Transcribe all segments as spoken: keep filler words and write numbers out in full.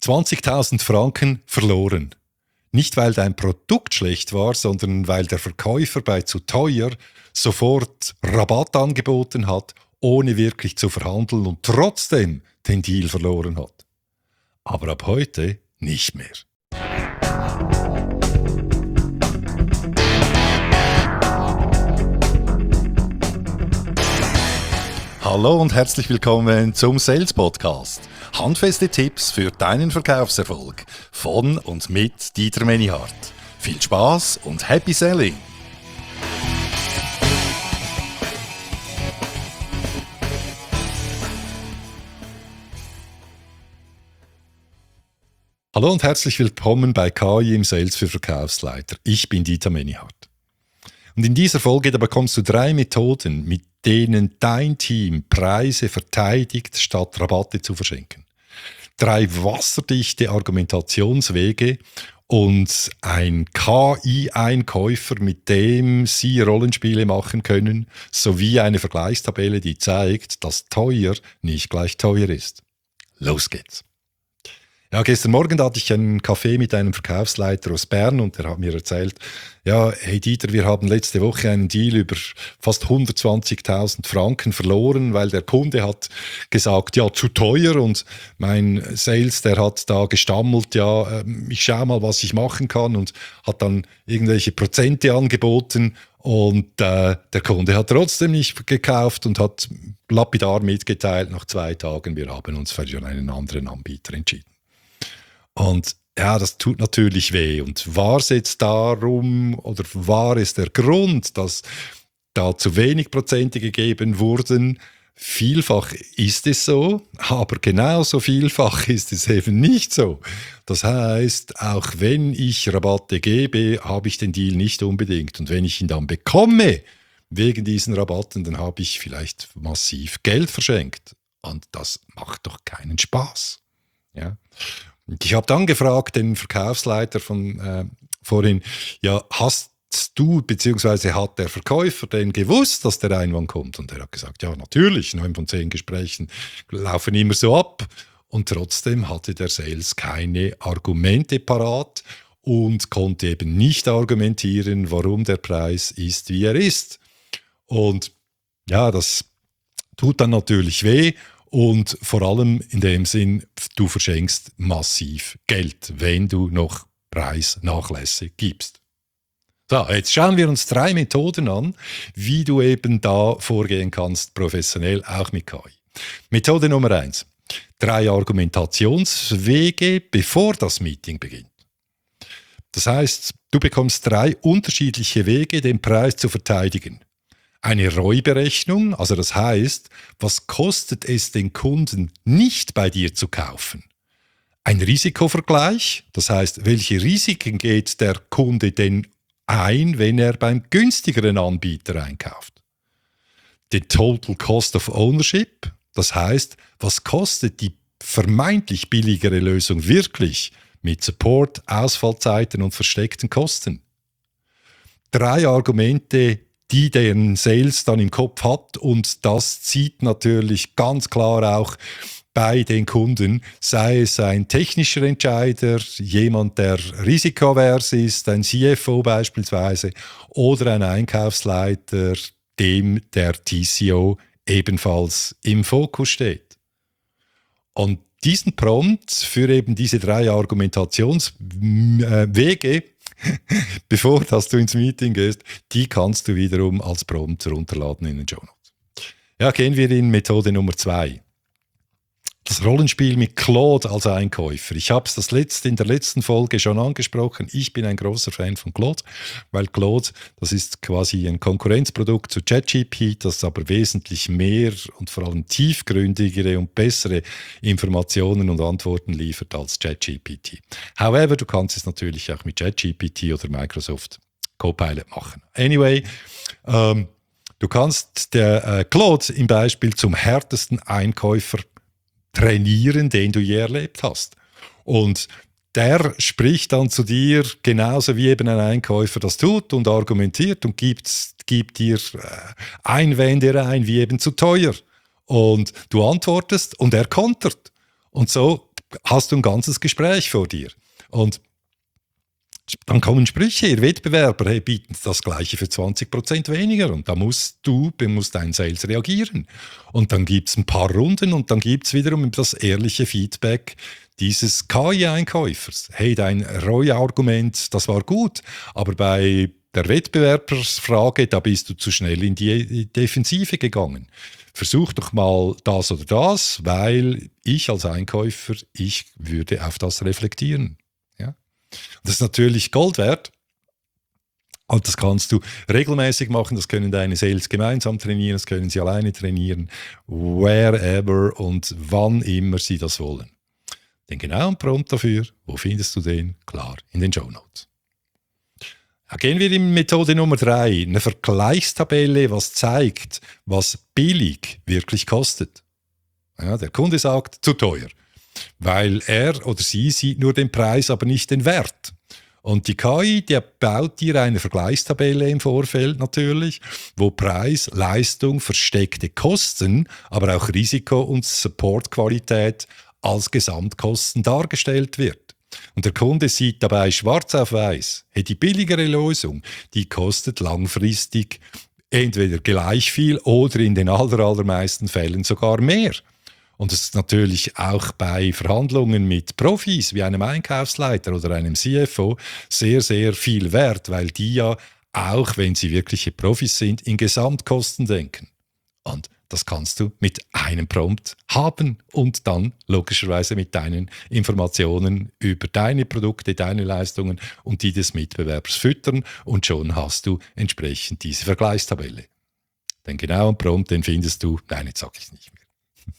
zwanzigtausend Franken verloren. Nicht, weil dein Produkt schlecht war, sondern weil der Verkäufer bei zu teuer sofort Rabatt angeboten hat, ohne wirklich zu verhandeln und trotzdem den Deal verloren hat. Aber ab heute nicht mehr. Hallo und herzlich willkommen zum Sales Podcast. Handfeste Tipps für deinen Verkaufserfolg von und mit Dieter Menihardt. Viel Spaß und Happy Selling! Hallo und herzlich willkommen bei K I im Sales für Verkaufsleiter. Ich bin Dieter Menihardt. Und in dieser Folge da bekommst du drei Methoden, mit denen dein Team Preise verteidigt, statt Rabatte zu verschenken. Drei wasserdichte Argumentationswege und ein K I-Einkäufer, mit dem Sie Rollenspiele machen können, sowie eine Vergleichstabelle, die zeigt, dass teuer nicht gleich teuer ist. Los geht's! Ja, gestern Morgen hatte ich einen Kaffee mit einem Verkaufsleiter aus Bern und der hat mir erzählt, ja, hey Dieter, wir haben letzte Woche einen Deal über fast hundertzwanzigtausend Franken verloren, weil der Kunde hat gesagt, ja, zu teuer und mein Sales, der hat da gestammelt, ja, ich schau mal, was ich machen kann und hat dann irgendwelche Prozente angeboten und äh, der Kunde hat trotzdem nicht gekauft und hat lapidar mitgeteilt nach zwei Tagen, wir haben uns für einen anderen Anbieter entschieden. Und ja, das tut natürlich weh. Und war es jetzt darum oder war es der Grund, dass da zu wenig Prozente gegeben wurden? Vielfach ist es so, aber genauso vielfach ist es eben nicht so. Das heißt, auch wenn ich Rabatte gebe, habe ich den Deal nicht unbedingt. Und wenn ich ihn dann bekomme, wegen diesen Rabatten, dann habe ich vielleicht massiv Geld verschenkt. Und das macht doch keinen Spaß. Ja. Und ich habe dann gefragt, den Verkaufsleiter von äh, vorhin, ja, hast du bzw. hat der Verkäufer denn gewusst, dass der Einwand kommt? Und er hat gesagt, ja, natürlich, neun von zehn Gesprächen laufen immer so ab. Und trotzdem hatte der Sales keine Argumente parat und konnte eben nicht argumentieren, warum der Preis ist, wie er ist. Und ja, das tut dann natürlich weh. Und vor allem in dem Sinn, du verschenkst massiv Geld, wenn du noch Preisnachlässe gibst. So, jetzt schauen wir uns drei Methoden an, wie du eben da vorgehen kannst, professionell, auch mit K I. Methode Nummer eins. Drei Argumentationswege, bevor das Meeting beginnt. Das heißt, du bekommst drei unterschiedliche Wege, den Preis zu verteidigen. Eine R O I-Berechnung, also das heißt, was kostet es den Kunden nicht bei dir zu kaufen? Ein Risikovergleich, das heißt, welche Risiken geht der Kunde denn ein, wenn er beim günstigeren Anbieter einkauft? Den Total Cost of Ownership, das heißt, was kostet die vermeintlich billigere Lösung wirklich mit Support, Ausfallzeiten und versteckten Kosten? Drei Argumente, die deren Sales dann im Kopf hat und das zieht natürlich ganz klar auch bei den Kunden, sei es ein technischer Entscheider, jemand, der risikoavers ist, ein C F O beispielsweise oder ein Einkaufsleiter, dem der T C O ebenfalls im Fokus steht. Und diesen Prompt für eben diese drei Argumentationswege, bevor dass du ins Meeting gehst, die kannst du wiederum als Prompt runterladen in den Show Notes. Ja, gehen wir in Methode Nummer zwei. Das Rollenspiel mit Claude als Einkäufer. Ich habe es das letzte, in der letzten Folge schon angesprochen. Ich bin ein großer Fan von Claude, weil Claude, das ist quasi ein Konkurrenzprodukt zu ChatGPT, das aber wesentlich mehr und vor allem tiefgründigere und bessere Informationen und Antworten liefert als ChatGPT. However, du kannst es natürlich auch mit ChatGPT oder Microsoft Copilot machen. Anyway, ähm, du kannst der äh, Claude im Beispiel zum härtesten Einkäufer trainieren, den du je erlebt hast. Und der spricht dann zu dir genauso wie eben ein Einkäufer das tut und argumentiert und gibt, gibt dir Einwände rein, wie eben zu teuer. Und du antwortest und er kontert. Und so hast du ein ganzes Gespräch vor dir. Und dann kommen Sprüche, ihr Wettbewerber hey, bieten das Gleiche für zwanzig Prozent weniger und da musst du, muss dein Sales reagieren. Und dann gibt es ein paar Runden und dann gibt es wiederum das ehrliche Feedback dieses K I-Einkäufers. Hey, dein R O I-Argument, das war gut, aber bei der Wettbewerbsfrage, da bist du zu schnell in die Defensive gegangen. Versuch doch mal das oder das, weil ich als Einkäufer, ich würde auf das reflektieren. Das ist natürlich Gold wert. Und das kannst du regelmäßig machen. Das können deine Sales gemeinsam trainieren, das können sie alleine trainieren, wherever und wann immer sie das wollen. Den genauen Prompt dafür, wo findest du den? Klar, in den Shownotes. Ja, gehen wir in Methode Nummer drei, eine Vergleichstabelle, was zeigt, was billig wirklich kostet. Ja, der Kunde sagt, zu teuer. Weil er oder sie sieht nur den Preis, aber nicht den Wert. Und die K I, der baut dir eine Vergleichstabelle im Vorfeld natürlich, wo Preis, Leistung, versteckte Kosten, aber auch Risiko und Supportqualität als Gesamtkosten dargestellt wird. Und der Kunde sieht dabei schwarz auf weiß, hey, die billigere Lösung, die kostet langfristig entweder gleich viel oder in den aller, allermeisten Fällen sogar mehr. Und es ist natürlich auch bei Verhandlungen mit Profis wie einem Einkaufsleiter oder einem C F O sehr, sehr viel wert, weil die ja, auch wenn sie wirkliche Profis sind, in Gesamtkosten denken. Und das kannst du mit einem Prompt haben und dann logischerweise mit deinen Informationen über deine Produkte, deine Leistungen und die des Mitbewerbs füttern und schon hast du entsprechend diese Vergleichstabelle. Den genauen Prompt, den findest du, nein, jetzt sage ich es nicht mehr.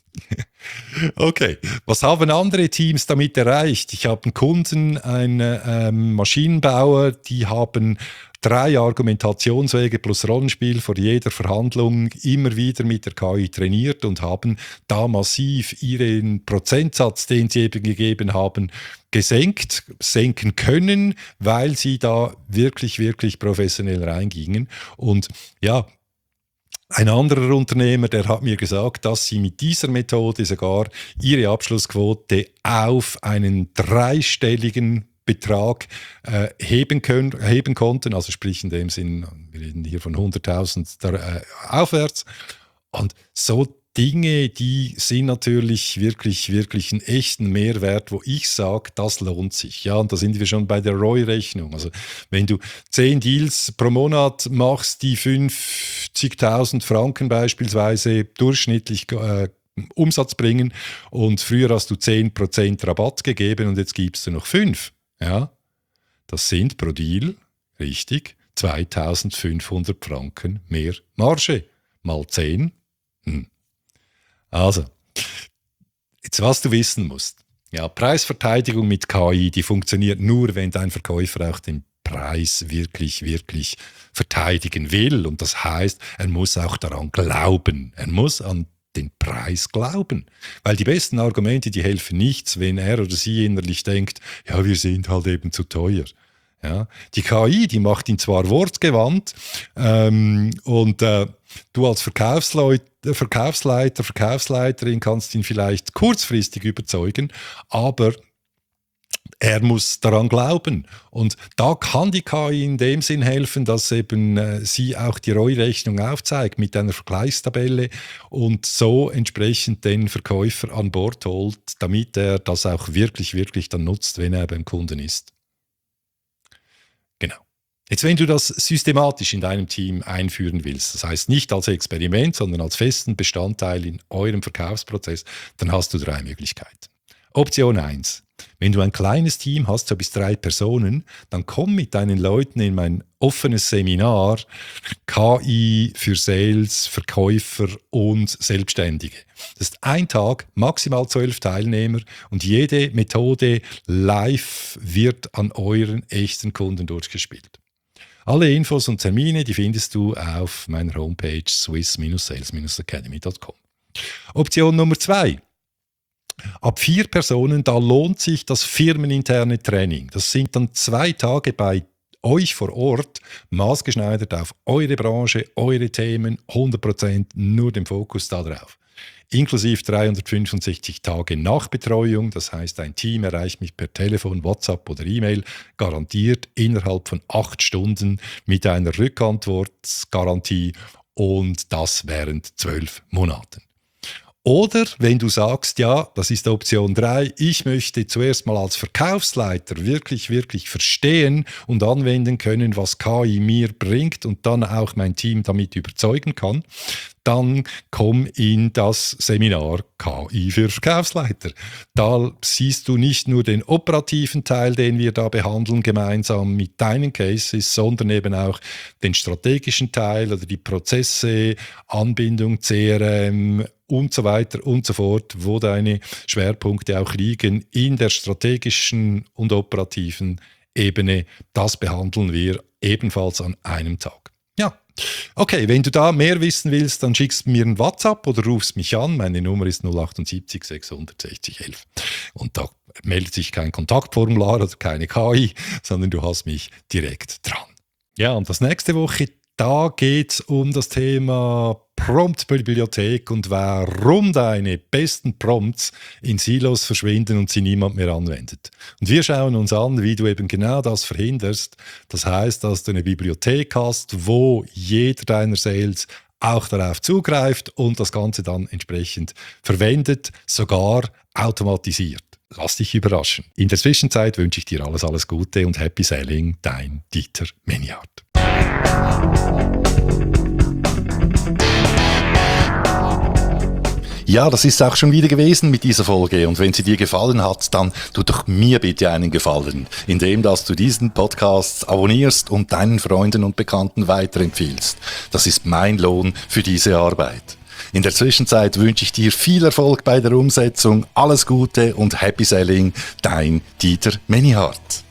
Okay, was haben andere Teams damit erreicht? Ich habe einen Kunden, einen ähm, Maschinenbauer, die haben drei Argumentationswege plus Rollenspiel vor jeder Verhandlung immer wieder mit der K I trainiert und haben da massiv ihren Prozentsatz, den sie eben gegeben haben, gesenkt, senken können, weil sie da wirklich, wirklich professionell reingingen. Und ja, ein anderer Unternehmer, der hat mir gesagt, dass sie mit dieser Methode sogar ihre Abschlussquote auf einen dreistelligen Betrag äh, heben, können, heben konnten. Also sprich in dem Sinn, wir reden hier von hunderttausend äh, aufwärts. Und so Dinge, die sind natürlich wirklich, wirklich einen echten Mehrwert, wo ich sage, das lohnt sich. Ja, und da sind wir schon bei der R O I-Rechnung. Also wenn du zehn Deals pro Monat machst, die fünfzigtausend Franken beispielsweise durchschnittlich äh, Umsatz bringen und früher hast du zehn Prozent Rabatt gegeben und jetzt gibst du noch fünf. Ja, das sind pro Deal, richtig, zweitausendfünfhundert Franken mehr Marge. Mal zehn. Hm. Also, jetzt was du wissen musst. Ja, Preisverteidigung mit K I, die funktioniert nur, wenn dein Verkäufer auch den Preis wirklich, wirklich verteidigen will. Und das heißt, er muss auch daran glauben. Er muss an den Preis glauben. Weil die besten Argumente, die helfen nichts, wenn er oder sie innerlich denkt, ja, wir sind halt eben zu teuer. Ja, die K I, die macht ihn zwar wortgewandt ähm, und äh, du als Verkaufsleut, Verkaufsleiter, Verkaufsleiterin kannst ihn vielleicht kurzfristig überzeugen, aber er muss daran glauben. Und da kann die K I in dem Sinn helfen, dass eben äh, sie auch die R O I-Rechnung aufzeigt mit einer Vergleichstabelle und so entsprechend den Verkäufer an Bord holt, damit er das auch wirklich, wirklich dann nutzt, wenn er beim Kunden ist. Genau. Jetzt, wenn du das systematisch in deinem Team einführen willst, das heißt nicht als Experiment, sondern als festen Bestandteil in eurem Verkaufsprozess, dann hast du drei Möglichkeiten. Option eins. Wenn du ein kleines Team hast, so bis drei Personen, dann komm mit deinen Leuten in mein offenes Seminar K I für Sales, Verkäufer und Selbstständige. Das ist ein Tag, maximal zwölf Teilnehmer und jede Methode live wird an euren echten Kunden durchgespielt. Alle Infos und Termine, die findest du auf meiner Homepage swiss sales academy punkt com. Option Nummer zwei. Ab vier Personen, da lohnt sich das firmeninterne Training. Das sind dann zwei Tage bei euch vor Ort, maßgeschneidert auf eure Branche, eure Themen, hundert Prozent nur den Fokus darauf. inklusive dreihundertfünfundsechzig Tage Nachbetreuung. Das heißt, ein Team erreicht mich per Telefon, WhatsApp oder E-Mail garantiert innerhalb von acht Stunden mit einer Rückantwortgarantie und das während zwölf Monaten. Oder wenn du sagst, ja, das ist Option drei, ich möchte zuerst mal als Verkaufsleiter wirklich, wirklich verstehen und anwenden können, was K I mir bringt und dann auch mein Team damit überzeugen kann, dann komm in das Seminar K I für Verkaufsleiter. Da siehst du nicht nur den operativen Teil, den wir da behandeln, gemeinsam mit deinen Cases, sondern eben auch den strategischen Teil oder die Prozesse, Anbindung, C R M und so weiter und so fort, wo deine Schwerpunkte auch liegen in der strategischen und operativen Ebene. Das behandeln wir ebenfalls an einem Tag. Ja. Okay, wenn du da mehr wissen willst, dann schickst du mir ein WhatsApp oder rufst mich an. Meine Nummer ist null achtundsiebzig sechshundertsechzig elf. Und da meldet sich kein Kontaktformular oder keine K I, sondern du hast mich direkt dran. Ja, und das nächste Woche, da geht es um das Thema Prompt-Bibliothek und warum deine besten Prompts in Silos verschwinden und sie niemand mehr anwendet. Und wir schauen uns an, wie du eben genau das verhinderst. Das heißt, dass du eine Bibliothek hast, wo jeder deiner Sales auch darauf zugreift und das Ganze dann entsprechend verwendet, sogar automatisiert. Lass dich überraschen. In der Zwischenzeit wünsche ich dir alles, alles Gute und Happy Selling, dein Dieter Menihardt. Ja, das ist auch schon wieder gewesen mit dieser Folge und wenn sie dir gefallen hat, dann tu doch mir bitte einen Gefallen, indem dass du diesen Podcast abonnierst und deinen Freunden und Bekannten weiterempfiehlst. Das ist mein Lohn für diese Arbeit. In der Zwischenzeit wünsche ich dir viel Erfolg bei der Umsetzung, alles Gute und Happy Selling, dein Dieter Menihardt.